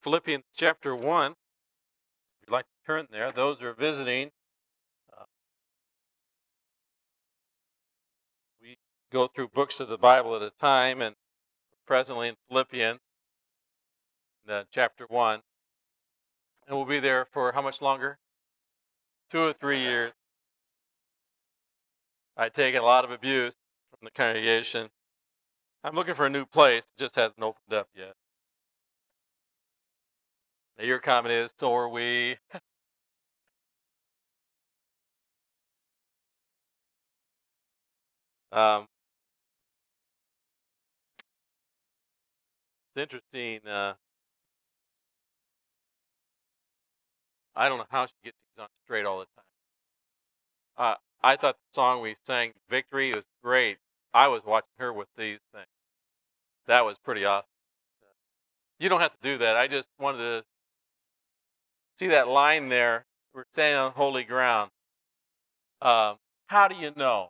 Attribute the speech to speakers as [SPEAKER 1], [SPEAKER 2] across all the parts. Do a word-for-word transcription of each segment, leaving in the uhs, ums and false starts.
[SPEAKER 1] Philippians chapter one. If you'd like to turn there, those who are visiting, uh, we go through books of the Bible at a time, and presently in Philippians uh, chapter one. And we'll be there for how much longer? Two or three years. I take a lot of abuse from the congregation. I'm looking for a new place. It just hasn't opened up yet. Now, your comment is, so are we. um, it's interesting. Uh, I don't know how she gets these on straight all the time. Uh, I thought the song we sang, Victory, was great. I was watching her with these things. That was pretty awesome. You don't have to do that. I just wanted to see that line there. We're standing on holy ground. Um, how do you know?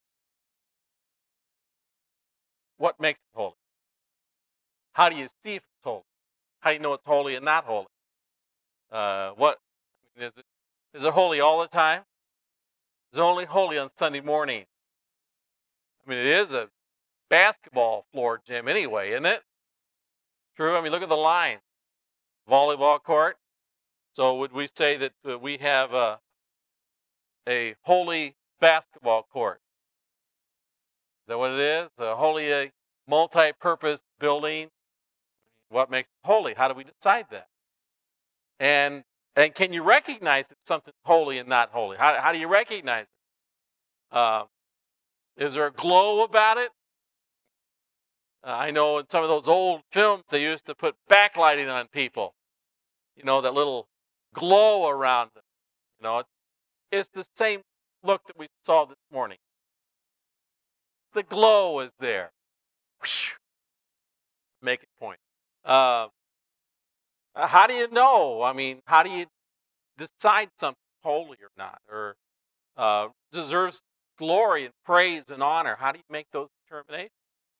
[SPEAKER 1] What makes it holy? How do you see if it's holy? How do you know it's holy and not holy? Uh, what is it? Is it holy all the time? Is it only holy on Sunday morning? I mean, it is a basketball floor gym anyway, isn't it? True. I mean, look at the line. Volleyball court. So would we say that uh, we have a a holy basketball court? Is that what it is? A holy uh, multi-purpose building? What makes it holy? How do we decide that? And and can you recognize if something's holy and not holy? How how do you recognize it? Uh, is there a glow about it? Uh, I know in some of those old films they used to put backlighting on people. You know, that little glow around them. You know, it's the same look that we saw this morning. The glow is there. Make it point. Uh, how do you know? I mean, how do you decide something holy or not, or uh, deserves glory and praise and honor? How do you make those determinations?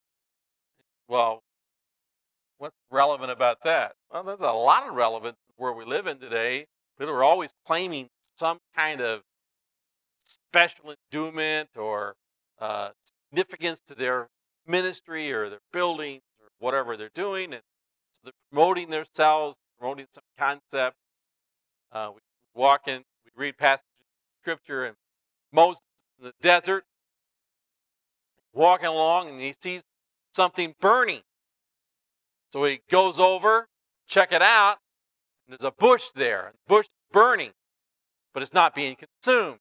[SPEAKER 1] Well, what's relevant about that? Well, there's a lot of relevance where we live in today. People are always claiming some kind of special endowment or uh, significance to their ministry or their buildings or whatever they're doing, and so they're promoting themselves, promoting some concept. Uh, we walk in, we read passages of scripture, and Moses in the desert, walking along, and he sees something burning. So he goes over, check it out, and there's a bush there. The bush is burning, but it's not being consumed.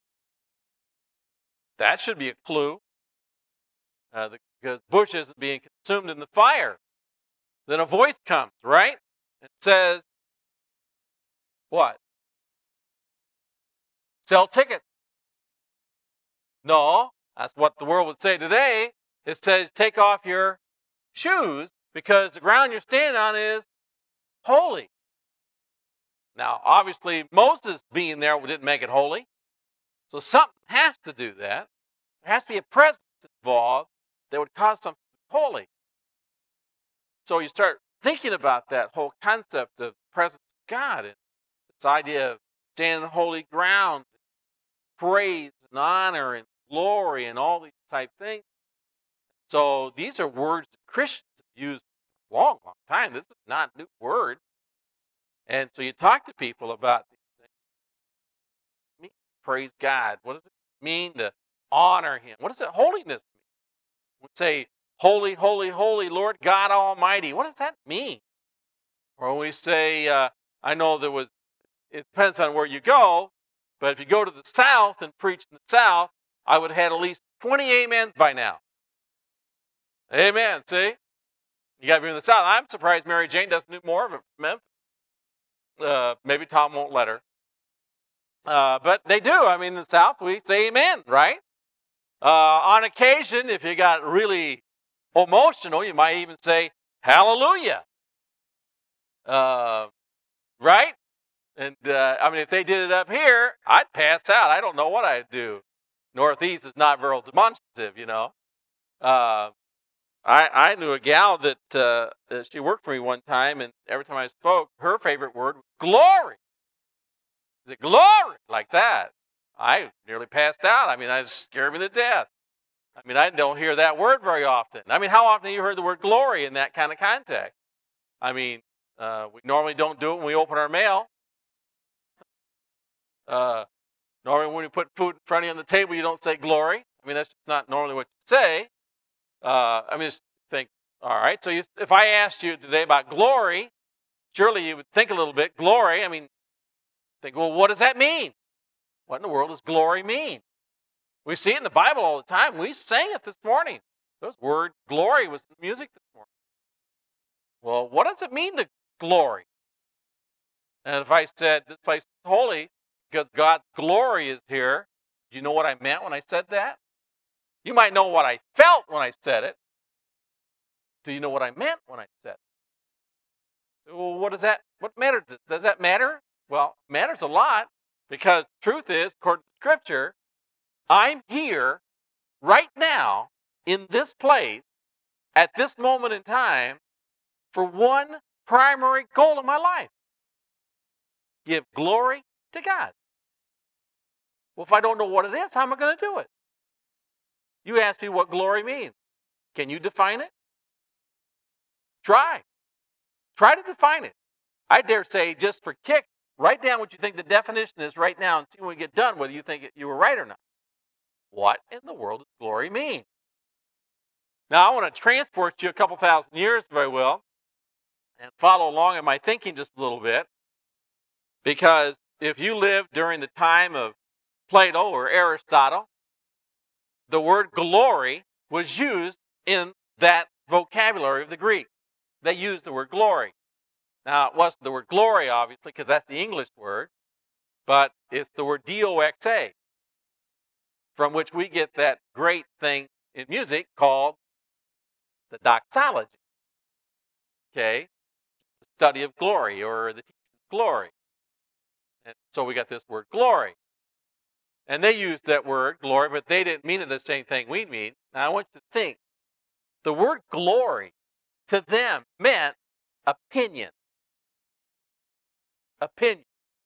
[SPEAKER 1] That should be a clue, uh, the, because bush isn't being consumed in the fire. Then a voice comes, right? It says, what? Sell tickets. No, that's what the world would say today. It says, take off your shoes because the ground you're standing on is holy. Now, obviously, Moses being there didn't make it holy. So something has to do that. There has to be a presence involved that would cause something holy. So you start thinking about that whole concept of the presence of God and this idea of standing on holy ground, praise and honor and glory and all these type things. So these are words that Christians have used for a long, long time. This is not a new word. And so you talk to people about these things. Praise God. What does it mean to honor Him? What does it holiness mean? We say, holy, holy, holy, Lord God Almighty. What does that mean? Or when we say, uh, I know there was, it depends on where you go, but if you go to the South and preach in the South, I would have had at least twenty amens by now. Amen, see? You got to be in the South. I'm surprised Mary Jane doesn't do more of it from Memphis. Uh, maybe Tom won't let her. Uh, but they do. I mean, in the South, we say amen, right? Uh, on occasion, if you got really emotional, you might even say hallelujah. Uh, right? And, uh, I mean, if they did it up here, I'd pass out. I don't know what I'd do. Northeast is not very demonstrative, you know. Uh, I, I knew a gal that uh, uh, she worked for me one time, and every time I spoke, her favorite word was glory. Is it glory? Like that. I nearly passed out. I mean, I was scared me to death. I mean, I don't hear that word very often. I mean, how often have you heard the word glory in that kind of context? I mean, uh, we normally don't do it when we open our mail. Uh, normally, when we put food in front of you on the table, you don't say glory. I mean, that's just not normally what you say. Uh, I mean, just think, all right. So you, if I asked you today about glory, surely you would think a little bit. Glory, I mean, think, well, what does that mean? What in the world does glory mean? We see it in the Bible all the time. We sang it this morning. Those word glory was in the music this morning. Well, what does it mean to glory? And if I said this place is holy because God's glory is here, do you know what I meant when I said that? You might know what I felt when I said it. Do you know what I meant when I said it? Well, what does that, what matters? Does that matter? Well, it matters a lot because truth is, according to Scripture, I'm here right now in this place at this moment in time for one primary goal in my life. Give glory to God. Well, if I don't know what it is, how am I going to do it? You ask me what glory means. Can you define it? Try. Try to define it. I dare say, just for kick, write down what you think the definition is right now and see when we get done whether you think you were right or not. What in the world does glory mean? Now, I want to transport you a couple thousand years, if I will, and follow along in my thinking just a little bit. Because if you lived during the time of Plato or Aristotle, the word glory was used in that vocabulary of the Greek. They used the word glory. Now, it wasn't the word glory, obviously, because that's the English word, but it's the word D O X A, from which we get that great thing in music called the doxology. Okay? The study of glory or the teaching of glory. And so we got this word glory. And they used that word, glory, but they didn't mean it the same thing we mean. Now, I want you to think. The word glory to them meant opinion. Opinion.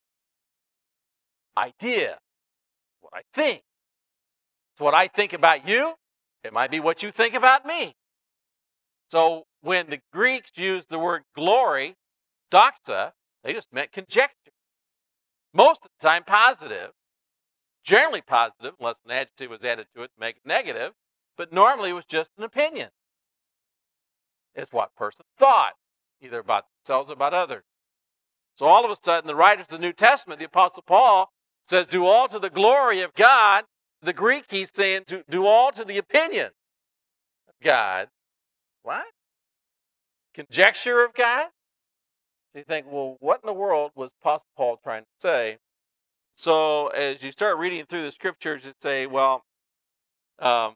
[SPEAKER 1] Idea. What I think. It's what I think about you. It might be what you think about me. So when the Greeks used the word glory, doxa, they just meant conjecture. Most of the time positive. Generally positive, unless an adjective was added to it to make it negative. But normally it was just an opinion. It's what a person thought, either about themselves or about others. So all of a sudden, the writers of the New Testament, the Apostle Paul, says, do all to the glory of God. The Greek, he's saying, to do all to the opinion of God. What? Conjecture of God? So you think, well, what in the world was Apostle Paul trying to say? So as you start reading through the scriptures, you say, well, um,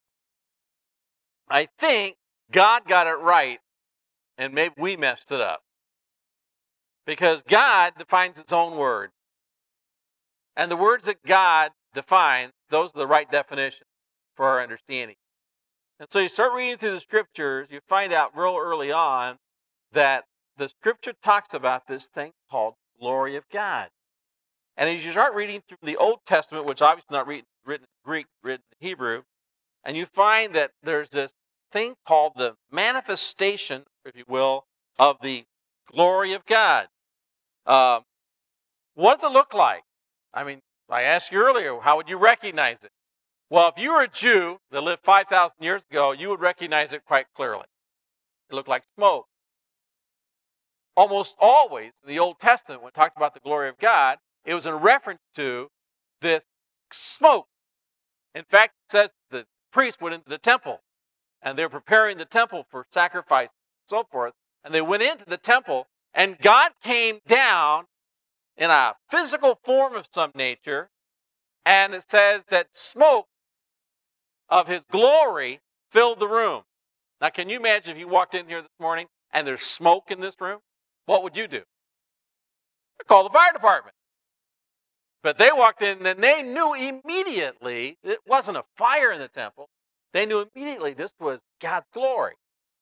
[SPEAKER 1] I think God got it right, and maybe we messed it up. Because God defines his own word. And the words that God defines, those are the right definition for our understanding. And so you start reading through the scriptures, you find out real early on that the scripture talks about this thing called glory of God. And as you start reading through the Old Testament, which obviously not written, written in Greek, written in Hebrew, and you find that there's this thing called the manifestation, if you will, of the glory of God. Uh, what does it look like? I mean, I asked you earlier, how would you recognize it? Well, if you were a Jew that lived five thousand years ago, you would recognize it quite clearly. It looked like smoke. Almost always in the Old Testament, when it talked about the glory of God, it was in reference to this smoke. In fact, it says the priests went into the temple, and they were preparing the temple for sacrifice and so forth, and they went into the temple, and God came down in a physical form of some nature, and it says that smoke of his glory filled the room. Now, can you imagine if you walked in here this morning and there's smoke in this room? What would you do? I'd call the fire department. But they walked in and they knew immediately it wasn't a fire in the temple. They knew immediately this was God's glory.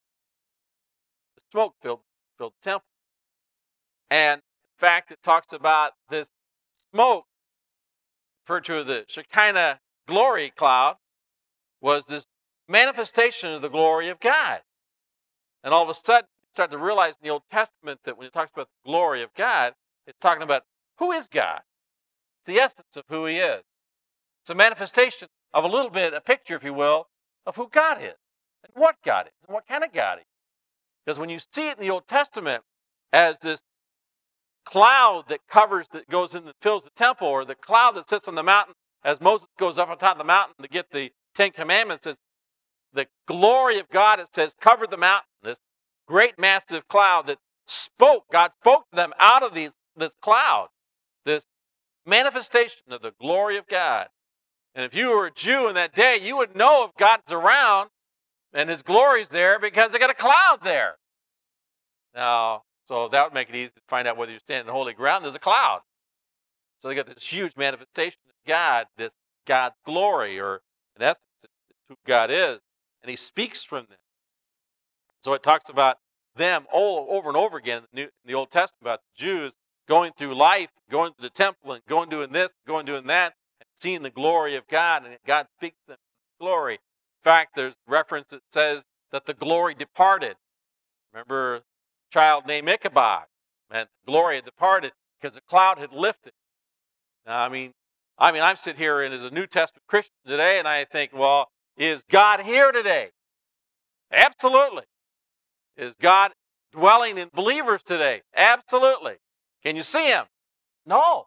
[SPEAKER 1] smoke filled, filled the temple. And in fact, it talks about this smoke, referred to as the Shekinah glory cloud, was this manifestation of the glory of God. And all of a sudden, you start to realize in the Old Testament that when it talks about the glory of God, it's talking about who is God. It's the essence of who he is. It's a manifestation of a little bit, a picture, if you will, of who God is and what God is and what kind of God he is. Because when you see it in the Old Testament as this cloud that covers, that goes in and fills the temple, or the cloud that sits on the mountain as Moses goes up on top of the mountain to get the Ten Commandments, is the glory of God, it says, covered the mountain. This great massive cloud that spoke, God spoke to them out of these, this cloud, this manifestation of the glory of God. And if you were a Jew in that day, you would know if God's around and his glory's there because they got a cloud there. Now, so that would make it easy to find out whether you're standing on holy ground. There's a cloud. So they got this huge manifestation of God, this God's glory, or in essence, who God is. And he speaks from them. So it talks about them all over and over again in the, New, in the Old Testament, about the Jews going through life, going to the temple and going doing this, going doing that, and seeing the glory of God, and God speaks to them glory. In fact, there's reference that says that the glory departed. Remember a child named Ichabod, and the glory had departed because the cloud had lifted. Now, I mean, I mean, I'm sitting here and as a New Testament Christian today, and I think, well, is God here today? Absolutely. Is God dwelling in believers today? Absolutely. Can you see him? No.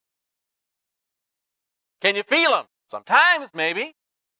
[SPEAKER 1] Can you feel him? Sometimes, maybe.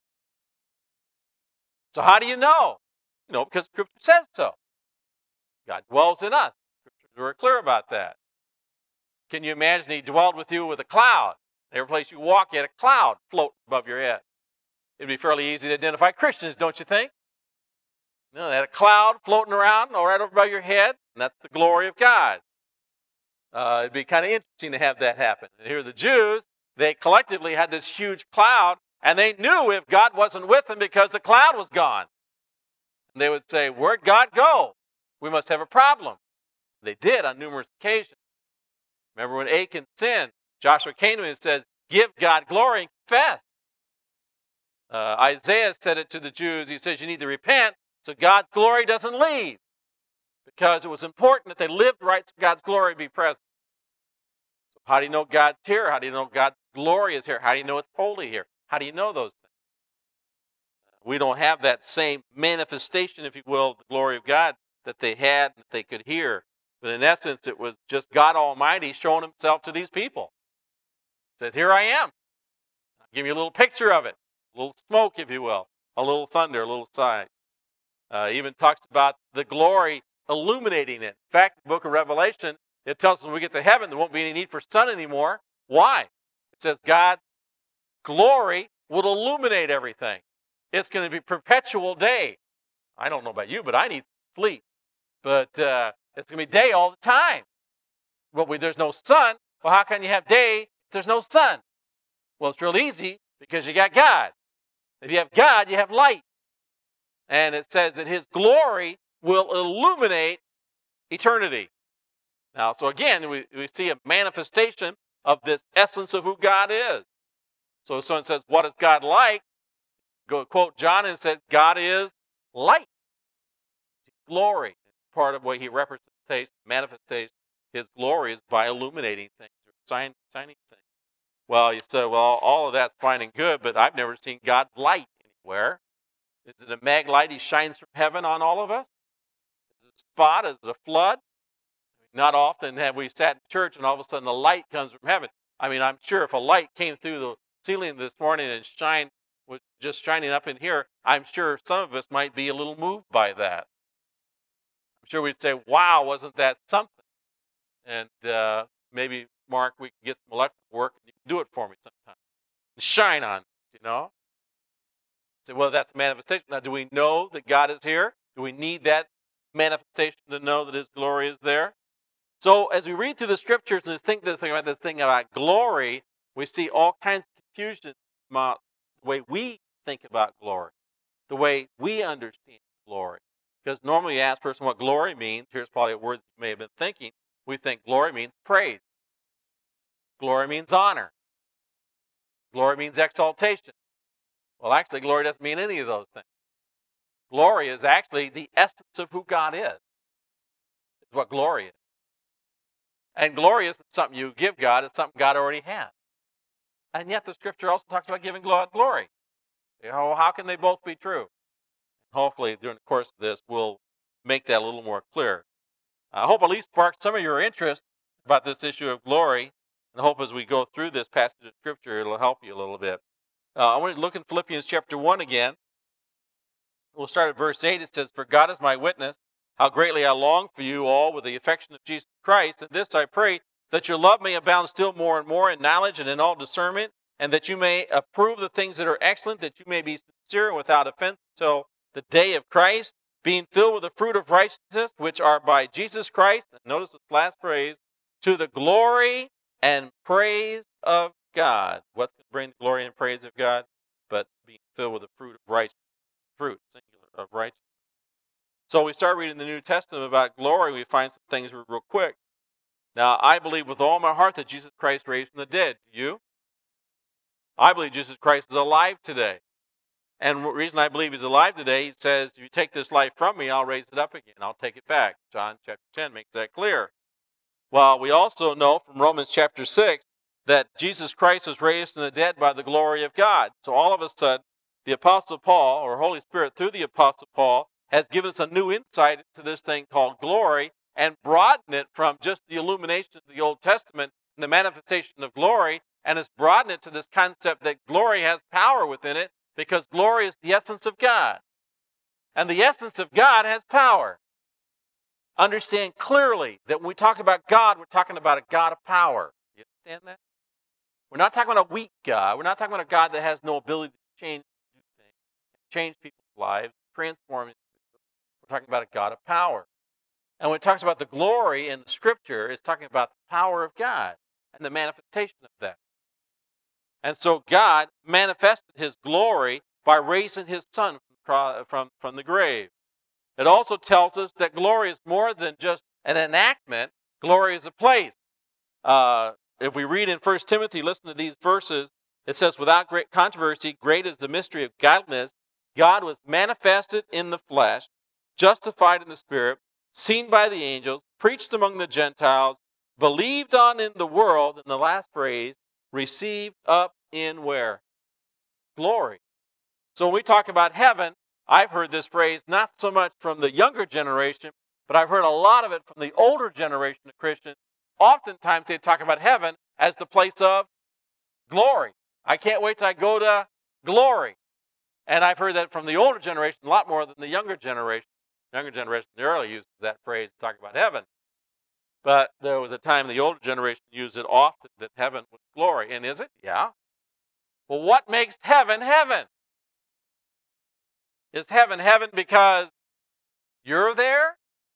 [SPEAKER 1] So how do you know? You know, because Scripture says so. God dwells in us. Scripture's very clear about that. Can you imagine he dwelled with you with a cloud? Every place you walk, you had a cloud floating above your head. It'd be fairly easy to identify Christians, don't you think? You know, they had a cloud floating around right over above your head, and that's the glory of God. Uh, it'd be kind of interesting to have that happen. And here the Jews, they collectively had this huge cloud, and they knew if God wasn't with them because the cloud was gone. And they would say, where'd God go? We must have a problem. They did on numerous occasions. Remember when Achan sinned, Joshua came to him and says, give God glory and confess. Uh, Isaiah said it to the Jews. He says, you need to repent so God's glory doesn't leave. Because it was important that they lived right so God's glory be present. So how do you know God's here? How do you know God's glory is here? How do you know it's holy here? How do you know those things? We don't have that same manifestation, if you will, of the glory of God that they had, that they could hear. But in essence, it was just God Almighty showing himself to these people. He said, here I am. I'll give you a little picture of it. A little smoke, if you will. A little thunder, a little sign. Uh, even talks about the glory illuminating it. In fact, the book of Revelation, it tells us when we get to heaven, there won't be any need for sun anymore. Why? It says God's glory will illuminate everything. It's going to be perpetual day. I don't know about you, but I need sleep. But uh, it's going to be day all the time. Well, we, there's no sun. Well, how can you have day if there's no sun? Well, it's real easy because you got God. If you have God, you have light. And it says that his glory will illuminate eternity. Now, so again, we, we see a manifestation of this essence of who God is. So if someone says, what is God like? Go quote John and says, God is light. Glory. Part of the way he represents, manifests his glory is by illuminating things, or sign, signing things. Well, you say, well, all of that's fine and good, but I've never seen God's light anywhere. Is it a mag light he shines from heaven on all of us? Is it a spot? Is it a flood? Not often have we sat in church and all of a sudden a light comes from heaven. I mean, I'm sure if a light came through the ceiling this morning and shine was just shining up in here, I'm sure some of us might be a little moved by that. I'm sure we'd say, wow, wasn't that something? And uh, maybe, Mark, we can get some electrical work and you can do it for me sometime. Shine on, you know? Say, well, that's manifestation. Now, do we know that God is here? Do we need that manifestation to know that his glory is there? So as we read through the scriptures and think this thing about this thing about glory, we see all kinds of confusion about the way we think about glory, the way we understand glory. Because normally you ask a person what glory means. Here's probably a word that you may have been thinking. We think glory means praise. Glory means honor. Glory means exaltation. Well, actually, glory doesn't mean any of those things. Glory is actually the essence of who God is. It's what glory is. And glory isn't something you give God, it's something God already has. And yet the scripture also talks about giving God glory. You know, how can they both be true? Hopefully, during the course of this, we'll make that a little more clear. I hope at least spark some of your interest about this issue of glory, and hope as we go through this passage of scripture, it'll help you a little bit. Uh, I want to look in Philippians chapter one again. We'll start at verse eight. It says, "For God is my witness, how greatly I long for you all with the affection of Jesus Christ. And this I pray, that your love may abound still more and more in knowledge and in all discernment, and that you may approve the things that are excellent, that you may be sincere and without offense until the day of Christ, being filled with the fruit of righteousness, which are by Jesus Christ." And notice this last phrase, "to the glory and praise of God." What's going to bring the glory and praise of God? But being filled with the fruit of righteousness. Fruit, singular, of righteousness. So we start reading the New Testament about glory, we find some things real quick. Now, I believe with all my heart that Jesus Christ raised from the dead. Do you? I believe Jesus Christ is alive today. And the reason I believe he's alive today, he says, if you take this life from me, I'll raise it up again. I'll take it back. John chapter ten makes that clear. Well, we also know from Romans chapter six that Jesus Christ was raised from the dead by the glory of God. So all of a sudden, the Apostle Paul, or Holy Spirit through the Apostle Paul, has given us a new insight into this thing called glory and broadened it from just the illumination of the Old Testament and the manifestation of glory, and has broadened it to this concept that glory has power within it, because glory is the essence of God. And the essence of God has power. Understand clearly that when we talk about God, we're talking about a God of power. You understand that? We're not talking about a weak God. We're not talking about a God that has no ability to change things, change people's lives, transform it. We're talking about a God of power. And when it talks about the glory in the scripture, it's talking about the power of God and the manifestation of that. And so God manifested his glory by raising his son from, from, from the grave. It also tells us that glory is more than just an enactment. Glory is a place. Uh, if we read in First Timothy, listen to these verses. It says, "Without great controversy, great is the mystery of godliness. God was manifested in the flesh, justified in the spirit, seen by the angels, preached among the Gentiles, believed on in the world," and the last phrase, "received up in" where? Glory. So when we talk about heaven, I've heard this phrase not so much from the younger generation, but I've heard a lot of it from the older generation of Christians. Oftentimes they talk about heaven as the place of glory. I can't wait till I go to glory. And I've heard that from the older generation a lot more than the younger generation. The younger generation rarely uses that phrase to talk about heaven. But there was a time the older generation used it often, that heaven was glory. And is it? Yeah. Well, what makes heaven heaven? Is heaven heaven because you're there?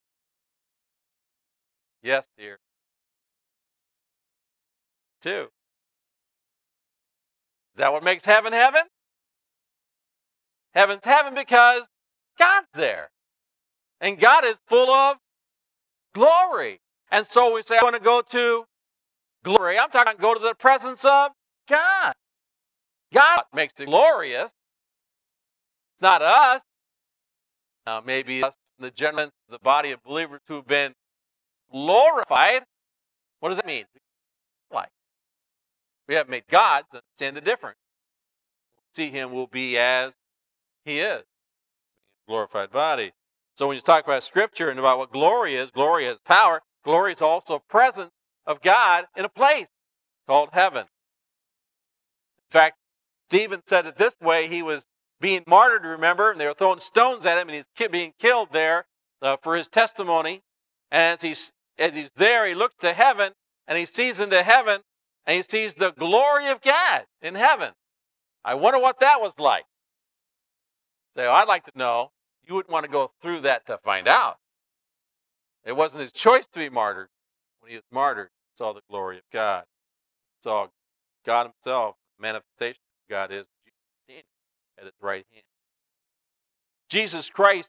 [SPEAKER 1] Yes, dear. Two. Is that what makes heaven heaven? Heaven's heaven because God's there. And God is full of glory. And so we say, I want to go to glory. I'm talking about go to the presence of God. God makes it glorious. It's not us. Now, maybe us, the general, the body of believers who've been glorified. What does that mean? Like, we haven't made gods. Understand the difference. See him will be as he is. Glorified body. So when you talk about Scripture and about what glory is, glory is power. Glory is also presence of God in a place called heaven. In fact, Stephen said it this way. He was being martyred, remember, and they were throwing stones at him, and he's being killed there uh, for his testimony. And as he's, as he's there, he looks to heaven, and he sees into heaven, and he sees the glory of God in heaven. I wonder what that was like. So I'd like to know. You wouldn't want to go through that to find out. It wasn't his choice to be martyred. When he was martyred, he saw the glory of God. He saw God himself, the manifestation of God is Jesus at his right hand. Jesus Christ is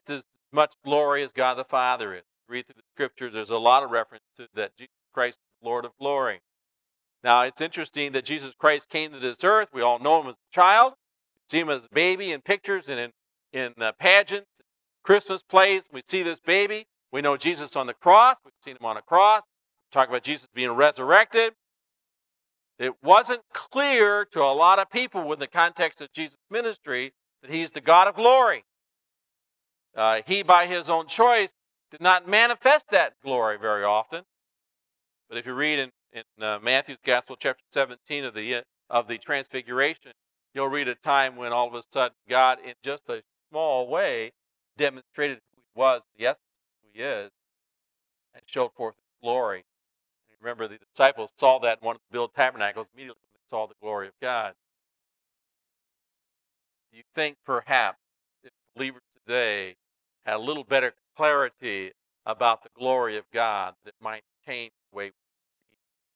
[SPEAKER 1] much glory as God the Father is. Read through the scriptures, there's a lot of reference to that Jesus Christ is Lord of glory. Now, it's interesting that Jesus Christ came to this earth. We all know him as a child. We see him as a baby in pictures and in, in uh, pageants, Christmas plays. We see this baby. We know Jesus on the cross. We've seen him on a cross. We talk about Jesus being resurrected. It wasn't clear to a lot of people within the context of Jesus' ministry that he's the God of glory. Uh, he, by his own choice, did not manifest that glory very often. But if you read in, in uh, Matthew's Gospel, chapter seventeen of the of the Transfiguration, you'll read a time when all of a sudden God, in just a small way, demonstrated who he was, the essence of who he is, and showed forth his glory. And remember, the disciples saw that and wanted to build tabernacles immediately when they saw the glory of God. Do you think perhaps if believers today had a little better clarity about the glory of God, that it might change the way we see?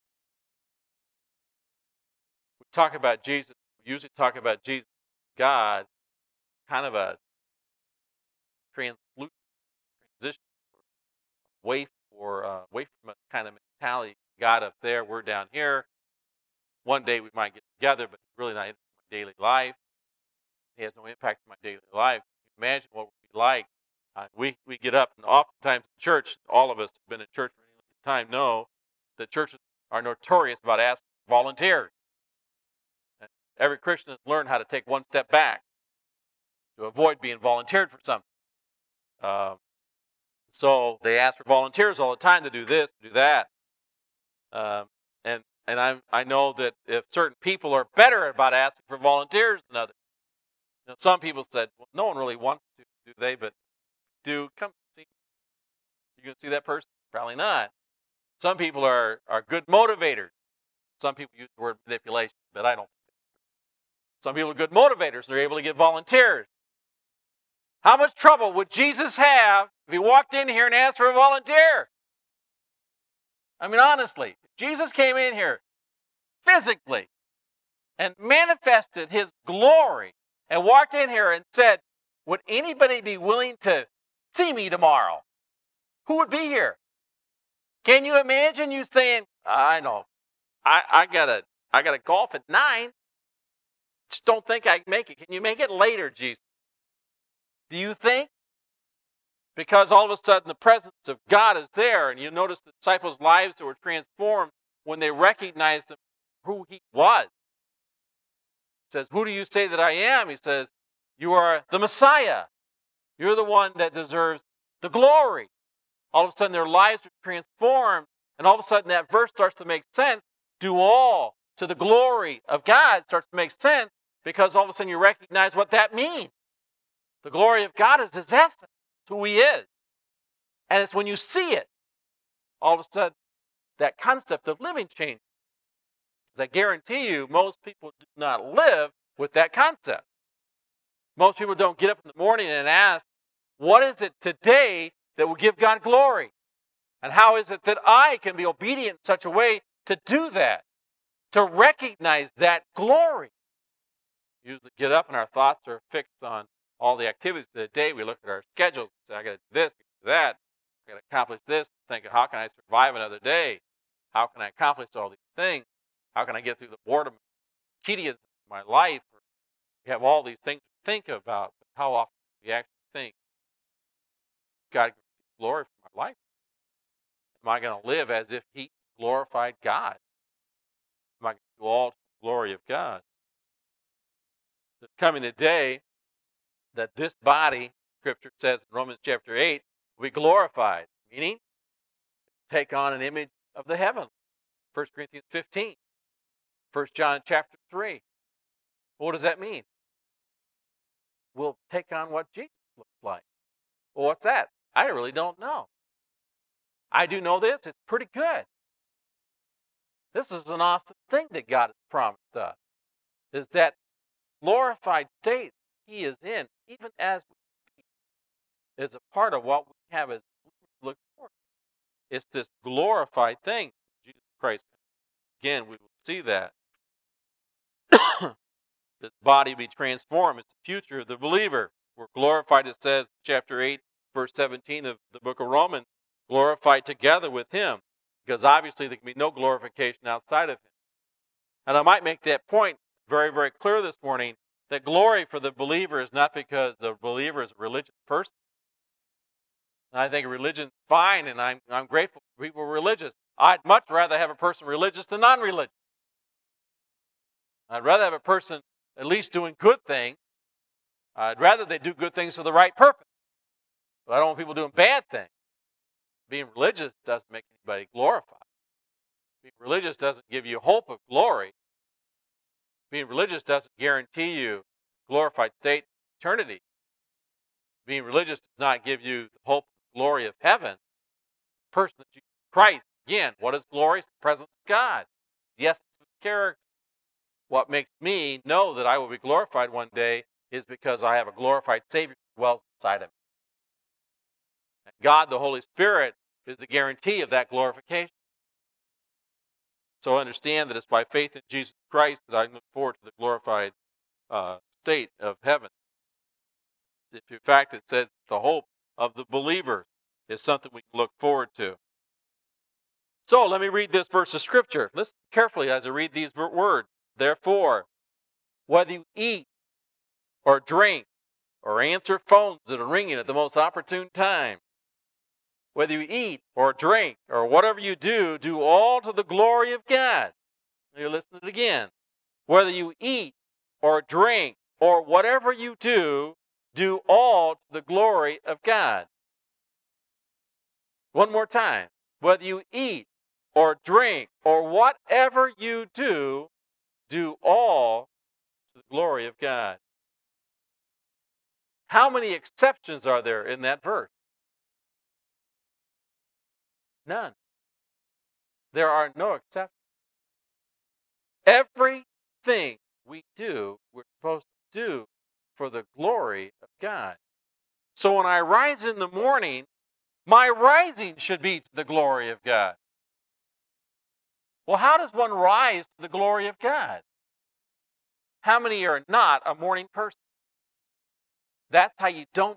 [SPEAKER 1] We talk about Jesus, we usually talk about Jesus, God, kind of a translucent transition away, for, uh, away from a kind of mentality. God up there, we're down here. One day we might get together, but he's really not in my daily life. He has no impact on my daily life. Imagine what it would be like. Uh, we, we get up, and oftentimes in church, all of us who've been in church for any time know that churches are notorious about asking volunteers. And every Christian has learned how to take one step back to avoid being volunteered for something. Uh, so they ask for volunteers all the time to do this, to do that. Um, and and I I know that if certain people are better about asking for volunteers than others. You know, some people said, well, no one really wants to, do they? But do come see. You going to see that person? Probably not. Some people are, are good motivators. Some people use the word manipulation, but I don't. Some people are good motivators. They're able to get volunteers. How much trouble would Jesus have if he walked in here and asked for a volunteer? I mean, honestly, if Jesus came in here physically and manifested his glory and walked in here and said, would anybody be willing to see me tomorrow? Who would be here? Can you imagine you saying, I know, I, I gotta I gotta golf at nine. Just don't think I can make it. Can you make it later, Jesus? Do you think? Because all of a sudden the presence of God is there, and you notice the disciples' lives that were transformed when they recognized him, who he was. He says, who do you say that I am? He says, you are the Messiah. You're the one that deserves the glory. All of a sudden their lives are transformed, and all of a sudden that verse starts to make sense. Do all to the glory of God starts to make sense, because all of a sudden you recognize what that means. The glory of God is his essence. It's who he is. And it's when you see it, all of a sudden that concept of living changes. Because I guarantee you, most people do not live with that concept. Most people don't get up in the morning and ask, what is it today that will give God glory? And how is it that I can be obedient in such a way to do that, to recognize that glory? We usually get up and our thoughts are fixed on all the activities of the day. We look at our schedules and say, I got to do this, do that, I got to accomplish this. Think, how can I survive another day? How can I accomplish all these things? How can I get through the boredom, tedious of my life? We have all these things to think about, but how often do we actually think, God, glory for my life? Am I going to live as if he glorified God? Am I going to do all to the glory of God? There's coming a day that this body, Scripture says in Romans chapter eight, will be glorified, meaning take on an image of the heaven. First Corinthians fifteen, First John chapter three. What does that mean? We'll take on what Jesus looks like. Well, what's that? I really don't know. I do know this. It's pretty good. This is an awesome thing that God has promised us, is that glorified state he is in, even as we speak, is a part of what we have as look forward to. It's this glorified thing. Jesus Christ. Again, we will see that. This body be transformed. It's the future of the believer. We're glorified, it says, chapter eight, verse seventeen of the book of Romans, glorified together with him, because obviously there can be no glorification outside of him. And I might make that point very, very clear this morning, that glory for the believer is not because the believer is a religious person. I think religion's fine, and I'm, I'm grateful for people who are religious. I'd much rather have a person religious than non-religious. I'd rather have a person at least doing good things. I'd rather they do good things for the right purpose. But I don't want people doing bad things. Being religious doesn't make anybody glorified. Being religious doesn't give you hope of glory. Being religious doesn't guarantee you glorified state eternity. Being religious does not give you the hope of the glory of heaven. The person of Jesus Christ, again, what is glory? It's the presence of God. The essence of his character. What makes me know that I will be glorified one day is because I have a glorified Savior who dwells inside of me. And God, the Holy Spirit, is the guarantee of that glorification. So understand that it's by faith in Jesus Christ that I look forward to the glorified uh, state of heaven. In fact, it says the hope of the believer is something we can look forward to. So let me read this verse of Scripture. Listen carefully as I read these words. Therefore, whether you eat or drink or answer phones that are ringing at the most opportune time, whether you eat or drink or whatever you do, do all to the glory of God. You listen to it again. Whether you eat or drink or whatever you do, do all to the glory of God. One more time. Whether you eat or drink or whatever you do, do all to the glory of God. How many exceptions are there in that verse? None. There are no exceptions. Everything we do, we're supposed to do for the glory of God. So when I rise in the morning, my rising should be to the glory of God. Well, how does one rise to the glory of God? How many are not a morning person? That's how you don't.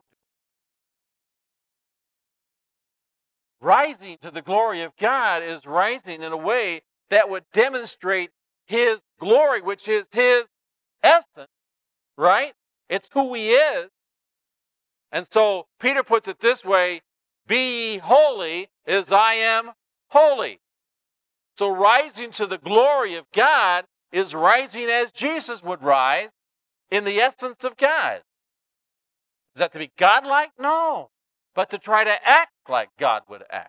[SPEAKER 1] Rising to the glory of God is rising in a way that would demonstrate his glory, which is his essence, right? It's who he is. And so Peter puts it this way, be ye holy as I am holy. So rising to the glory of God is rising as Jesus would rise in the essence of God. Is that to be godlike? No. But to try to act like God would act.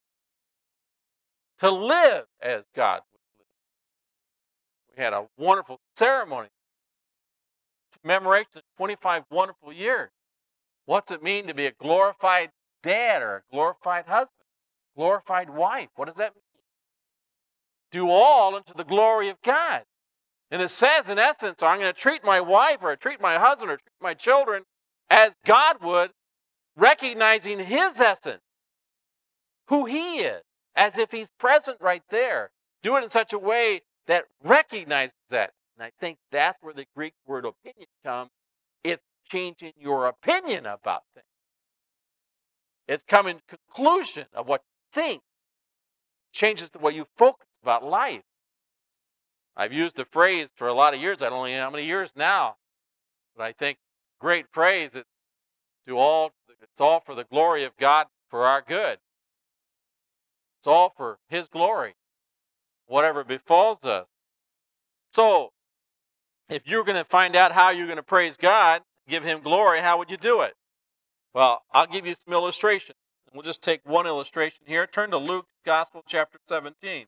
[SPEAKER 1] To live as God would live. We had a wonderful ceremony. Commemoration of twenty-five wonderful years. What's it mean to be a glorified dad or a glorified husband? Glorified wife? What does that mean? Do all unto the glory of God. And it says, in essence, I'm going to treat my wife or treat my husband or treat my children as God would, recognizing his essence, who he is, as if he's present right there. Do it in such a way that recognizes that. And I think that's where the Greek word opinion comes. It's changing your opinion about things. It's coming to conclusion of what you think. It changes the way you focus about life. I've used the phrase for a lot of years. I don't know how many years now. But I think great phrase. It's, do all, it's all for the glory of God for our good. It's all for his glory, whatever befalls us. So, if you're going to find out how you're going to praise God, give him glory, how would you do it? Well, I'll give you some illustrations. We'll just take one illustration here. Turn to Luke Gospel, chapter seventeen.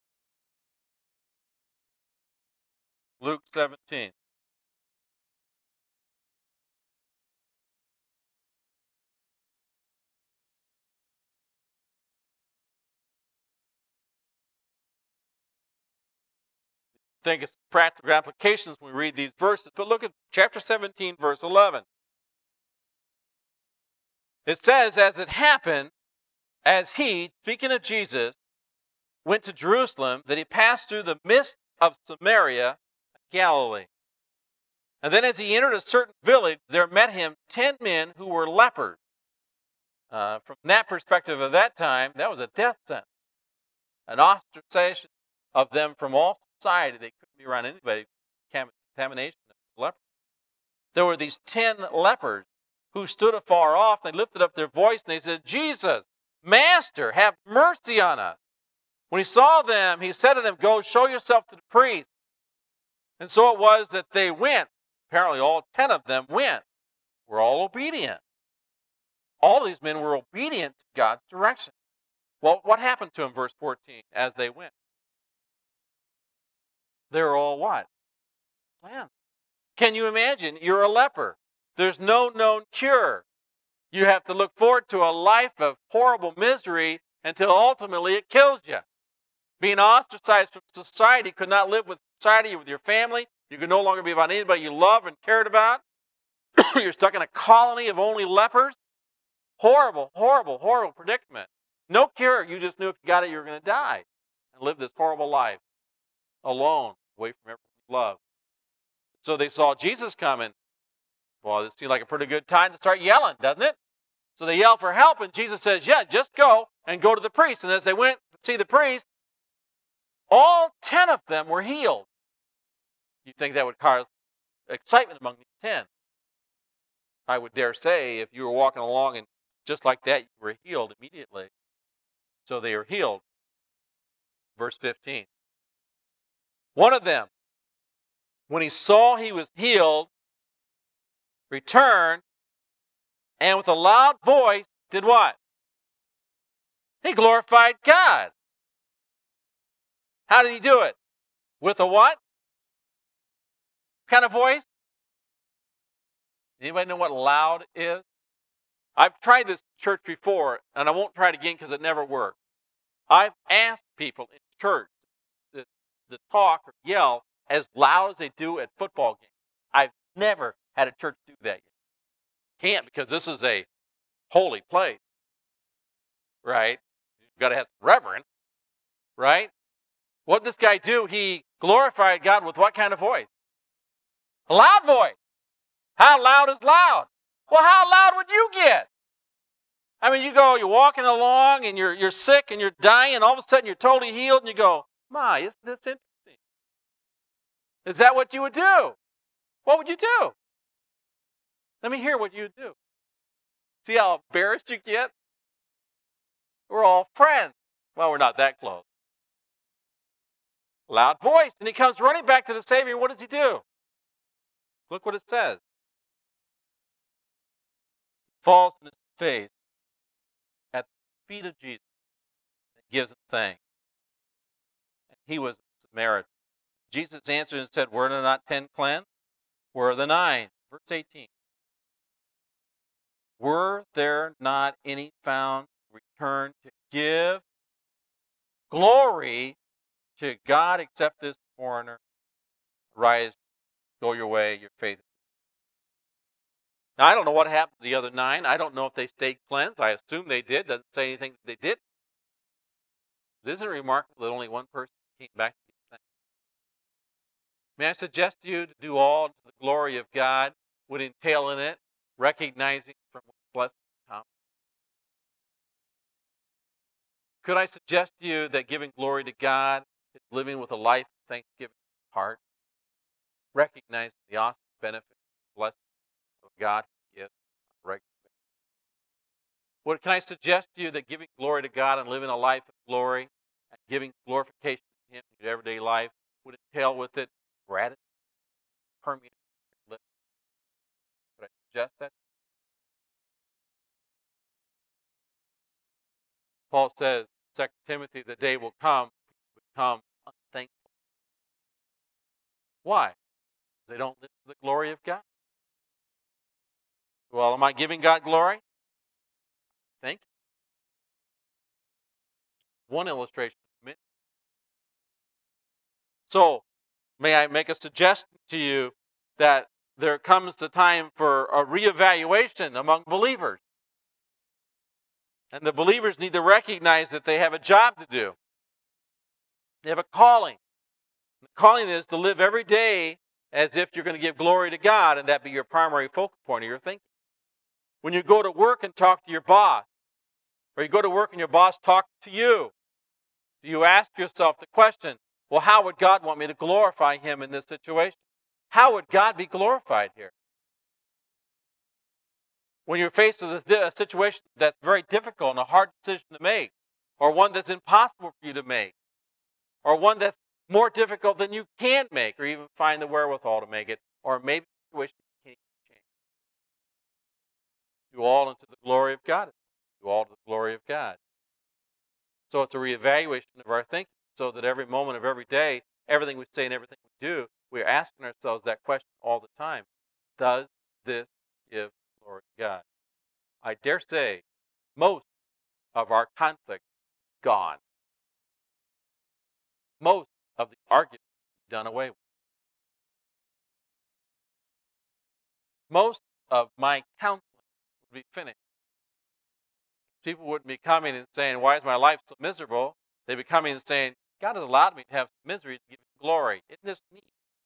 [SPEAKER 1] Luke seventeen. I think it's practical applications when we read these verses. But look at chapter seventeen, verse eleven. It says, as it happened, as he, speaking of Jesus, went to Jerusalem, that he passed through the midst of Samaria, Galilee. And then as he entered a certain village, there met him ten men who were lepers, Uh, from that perspective of that time, that was a death sentence, an ostracization of them from all society. They couldn't be around anybody. Contamination of leper. There were these ten lepers who stood afar off. They lifted up their voice and they said, "Jesus, Master, have mercy on us." When he saw them, he said to them, "Go show yourself to the priest." And so it was that they went. Apparently all ten of them went. Were all obedient. All these men were obedient to God's direction. Well, what happened to them, verse fourteen, as they went? They were all what? Cleansed. Can you imagine? You're a leper. There's no known cure. You have to look forward to a life of horrible misery until ultimately it kills you. Being ostracized from society, could not live with society, with your family. You could no longer be about anybody you love and cared about. You're stuck in a colony of only lepers. Horrible, horrible, horrible predicament. No cure. You just knew if you got it, you were going to die and live this horrible life alone, away from everyone you love. So they saw Jesus coming. Well, this seemed like a pretty good time to start yelling, doesn't it? So they yell for help, and Jesus says, "Yeah, just go and go to the priest." And as they went to see the priest, all ten of them were healed. You think that would cause excitement among these ten? I would dare say if you were walking along and just like that, you were healed immediately. So they were healed. Verse fifteen. One of them, when he saw he was healed, returned, and with a loud voice did what? He glorified God. How did he do it? With a what? Kind of voice? Anybody know what loud is? I've tried this in church before, and I won't try it again because it never worked. I've asked people in church to, to talk or yell as loud as they do at football games. I've never had a church do that yet. Can't, because this is a holy place, right? You've got to have some reverence, right? What did this guy do? He glorified God with what kind of voice? A loud voice. How loud is loud? Well, how loud would you get? I mean, you go, you're walking along and you're you're sick and you're dying, and all of a sudden you're totally healed, and you go, "My, isn't this interesting?" Is that what you would do? What would you do? Let me hear what you would do. See how embarrassed you get? We're all friends. Well, we're not that close. Loud voice. And he comes running back to the Savior. And what does he do? Look what it says. Falls on his face at the feet of Jesus and gives him thanks. And he was a Samaritan. Jesus answered and said, "Were there not ten cleansed? Where are the nine?" Verse eighteen. Were there not any found returned to give glory to God except this foreigner? Rise, go your way, your faith. Now, I don't know what happened to the other nine. I don't know if they stayed cleansed. I assume they did. Doesn't say anything that they did. Isn't it remarkable that only one person came back to the same? May I suggest to you to do all to the glory of God would entail in it recognizing from what blessing comes. Could I suggest to you that giving glory to God is living with a life of thanksgiving heart, recognizing the awesome benefit and blessing of God who gives on a regular basis? What can I suggest to you that giving glory to God and living a life of glory and giving glorification to Him in your everyday life would entail with it gratitude, permeating your lips? Could I suggest that? Paul says, Second Timothy, the day will come, become unthankful. Why? Because they don't live for the glory of God. Well, am I giving God glory? Thank you. One illustration. So, may I make a suggestion to you that there comes the time for a reevaluation among believers. And the believers need to recognize that they have a job to do. They have a calling. The calling is to live every day as if you're going to give glory to God, and that be your primary focal point of your thinking. When you go to work and talk to your boss, Or you go to work and your boss talks to you. Do you ask yourself the question, well, how would God want me to glorify him in this situation? How would God be glorified here? When you're faced with a situation that's very difficult and a hard decision to make, or one that's impossible for you to make, or one that's more difficult than you can make, or even find the wherewithal to make it, or maybe a situation you can't change. Do all unto the glory of God. Do all to the glory of God. So it's a reevaluation of our thinking, so that every moment of every day, everything we say and everything we do, we're asking ourselves that question all the time. Does this give glory to God? I dare say most of our conflict gone. Most of the arguments done away with. Most of my counseling would be finished. People wouldn't be coming and saying, why is my life so miserable? They'd be coming and saying, God has allowed me to have misery to give him glory. Isn't this neat?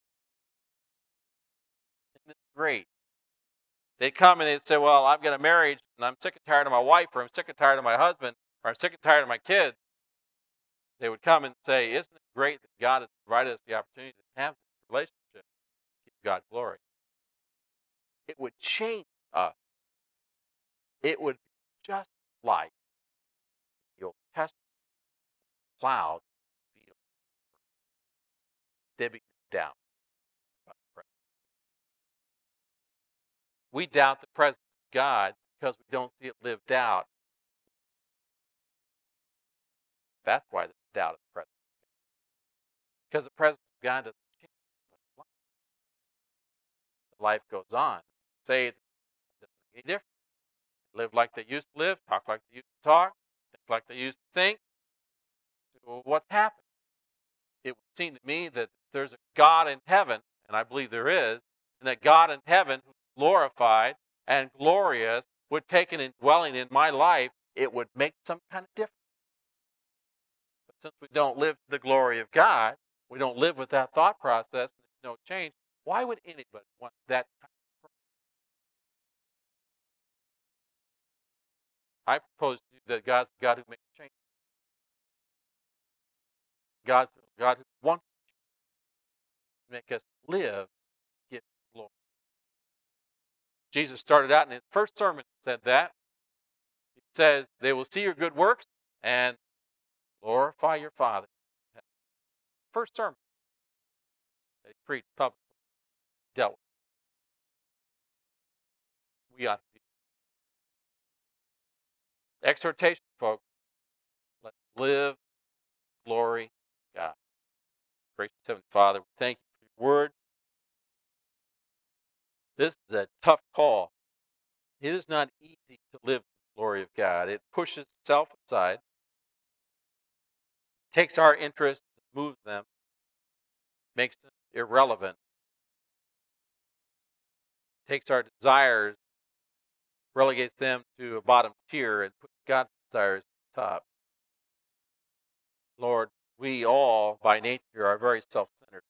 [SPEAKER 1] Isn't this great? They'd come and they'd say, well, I've got a marriage and I'm sick and tired of my wife, or I'm sick and tired of my husband, or I'm sick and tired of my kids. They would come and say, isn't it great that God has provided us the opportunity to have this relationship? Give God glory. It would change us. It would be just like the Old Testament cloud field. They begin to doubt about the presence. We doubt the presence of God because we don't see it lived out. That's why there's doubt of the presence of God. Because the presence of God doesn't change. Life goes on. Say it doesn't make any difference. Live like they used to live, talk like they used to talk, think like they used to think. Well, what's happened? It would seem to me that there's a God in heaven, and I believe there is, and that God in heaven, who's glorified and glorious, would take an indwelling in my life. It would make some kind of difference. But since we don't live to the glory of God, we don't live with that thought process, and there's no change, why would anybody want that kind of person? I propose to you that God's the God who makes change. God's the God who wants to make us live, get glory. Jesus started out in his first sermon said that. He says, they will see your good works and glorify your Father. First sermon that he preached publicly, dealt with. We ought to do. Exhortation, folks. Let's live glory God. Gracious Heavenly Father, we thank you for your word. This is a tough call. It is not easy to live the glory of God. It pushes self aside, takes our interests, moves them, makes them irrelevant, takes our desires, relegates them to a bottom tier, and puts God's desires at the top. Lord, we all, by nature, are very self-centered.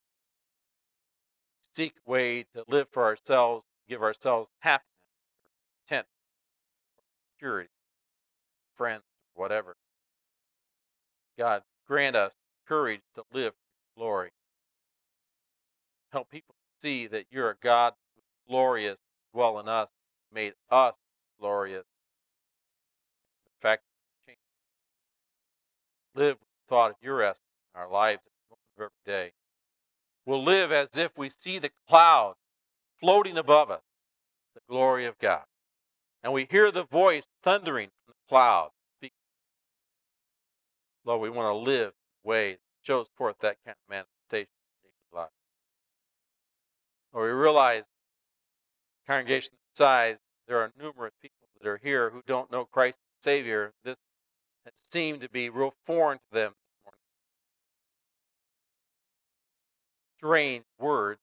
[SPEAKER 1] Seek a way to live for ourselves, give ourselves happiness, content, security, friends, whatever. God, grant us courage to live for your glory. Help people see that you're a God who is glorious, dwell in us, made us glorious. In fact, change. Live with the thought of your essence in our lives every day. We'll live as if we see the cloud floating above us, the glory of God. And we hear the voice thundering from the cloud. Lord, we want to live in a way that shows forth that kind of manifestation in daily life. Lord, we realize, congregation size, there are numerous people that are here who don't know Christ as Savior. This has seemed to be real foreign to them this morning. Strange words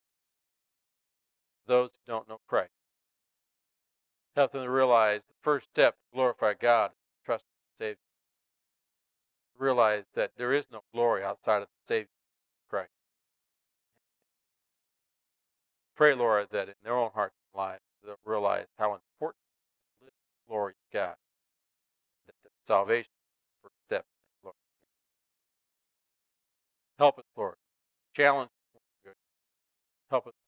[SPEAKER 1] to those who don't know Christ. Help them to realize the first step to glorify God is to trust in the Savior. Realize that there is no glory outside of the Savior, Christ. Pray, Lord, that in their own hearts and lives they'll realize how important it is to live in the glory of God. salvation. First step, Lord. Help us, Lord. Challenge us. Help us